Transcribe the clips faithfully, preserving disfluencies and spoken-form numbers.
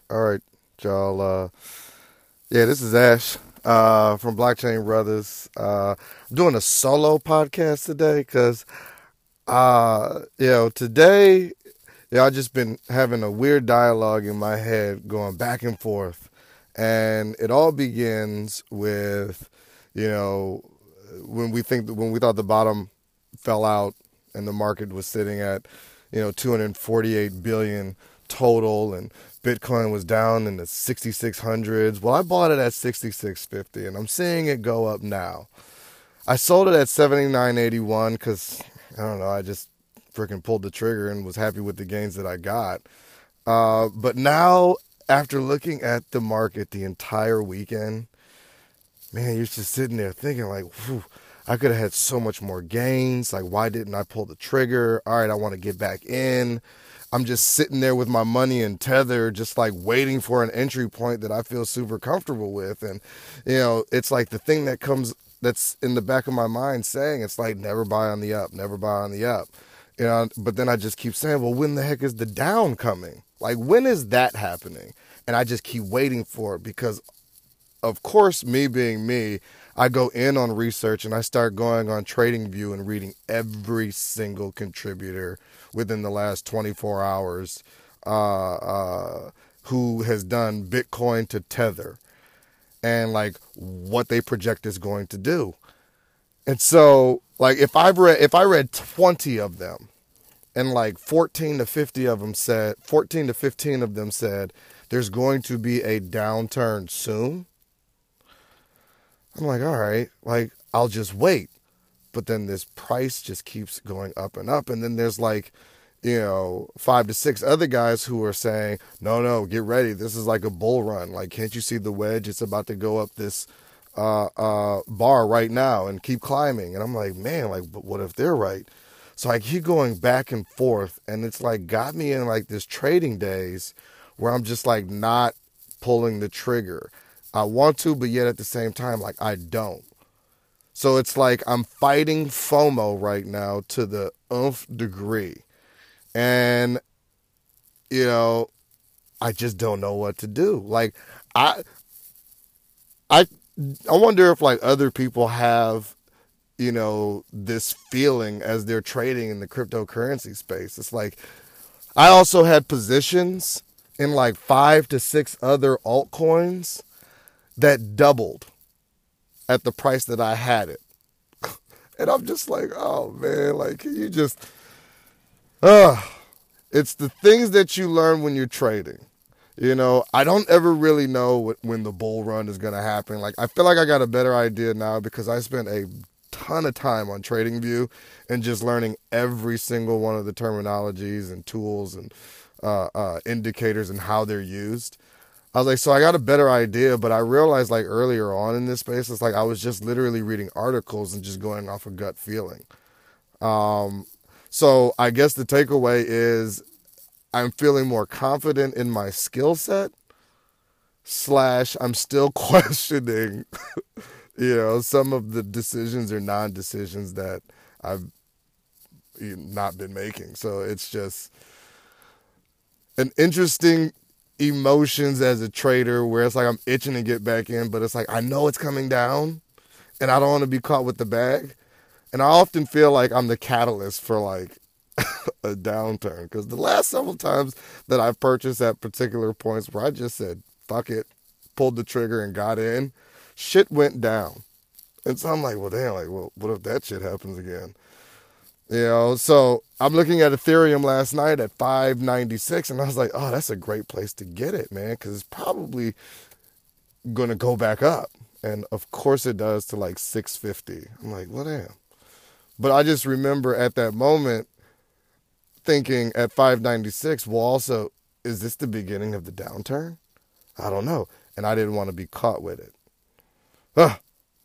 All right, y'all. Uh, yeah, this is Ash uh, from Blockchain Brothers. Uh, I'm doing a solo podcast today because, uh, you know, today, yeah, I've just been having a weird dialogue in my head going back and forth. And it all begins with, you know, when we think when we thought the bottom fell out and the market was sitting at, you know, two hundred forty-eight billion total, and Bitcoin was down in the sixty-six hundreds. Well, I bought it at sixty-six fifty, and I'm seeing it go up now. I sold it at seventy-nine eighty-one because I don't know. I just freaking pulled the trigger and was happy with the gains that I got. Uh, but now, after looking at the market the entire weekend, man, you're just sitting there thinking like, whew, I could have had so much more gains. Like, why didn't I pull the trigger? All right, I want to get back in. I'm just sitting there with my money in Tether, just like waiting for an entry point that I feel super comfortable with. And, you know, it's like the thing that comes, that's in the back of my mind saying, it's like, never buy on the up, never buy on the up. You know, but then I just keep saying, well, when the heck is the down coming? Like, when is that happening? And I just keep waiting for it because, of course, me being me, I go in on research and I start going on TradingView and reading every single contributor within the last twenty-four hours uh, uh, who has done Bitcoin to Tether and like what they project is going to do. And so, like, if I've read if I read twenty of them, and like fourteen to fifty of them said, fourteen to fifteen of them said, there's going to be a downturn soon. I'm like, all right, like, I'll just wait. But then this price just keeps going up and up. And then there's like, you know, five to six other guys who are saying, no, no, get ready. This is like a bull run. Like, can't you see the wedge? It's about to go up this uh, uh, bar right now and keep climbing. And I'm like, man, like, but what if they're right? So I keep going back and forth. And it's like got me in like this trading days where I'm just like not pulling the trigger. I want to, but yet at the same time, like, I don't. So it's like I'm fighting FOMO right now to the nth degree. And, you know, I just don't know what to do. Like, I, I, I wonder if, like, other people have, you know, this feeling as they're trading in the cryptocurrency space. It's like, I also had positions in, like, five to six other altcoins that doubled at the price that I had it. And I'm just like, oh man, like you just, uh, it's the things that you learn when you're trading. You know, I don't ever really know what, when the bull run is going to happen. Like, I feel like I got a better idea now because I spent a ton of time on TradingView and just learning every single one of the terminologies and tools and uh, uh, indicators and how they're used. I was like, so I got a better idea, but I realized like earlier on in this space, it's like I was just literally reading articles and just going off a gut feeling. Um, so I guess the takeaway is I'm feeling more confident in my skill set, slash I'm still questioning, you know, some of the decisions or non-decisions that I've not been making. So it's just an interesting emotions as a trader where it's like I'm itching to get back in, but it's like I know it's coming down and I don't want to be caught with the bag. And I often feel like I'm the catalyst for like a downturn because the last several times that I've purchased at particular points where I just said, fuck it, pulled the trigger and got in, shit went down. And so I'm like, well, damn, like, well, what if that shit happens again? You know, so I'm looking at Ethereum last night at five ninety-six, and I was like, oh, that's a great place to get it, man, because it's probably going to go back up. And, of course, it does to, like, six fifty. I'm like, well, damn. But I just remember at that moment thinking at five ninety-six, well, also, is this the beginning of the downturn? I don't know. And I didn't want to be caught with it. Ugh.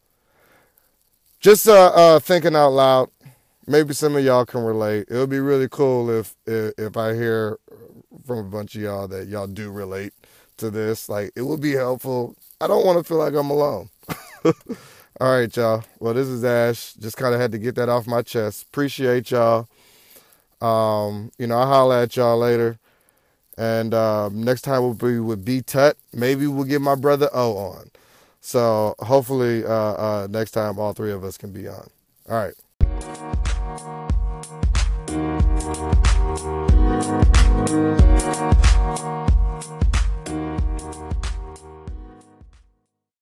Just uh, uh, thinking out loud. Maybe some of y'all can relate. It would be really cool if, if if I hear from a bunch of y'all that y'all do relate to this. Like, it would be helpful. I don't want to feel like I'm alone. All right, y'all. Well, this is Ash. Just kind of had to get that off my chest. Appreciate y'all. Um, you know, I'll holler at y'all later. And um, next time we'll be with B Tut. Maybe we'll get my brother O on. So hopefully uh, uh, next time all three of us can be on. All right.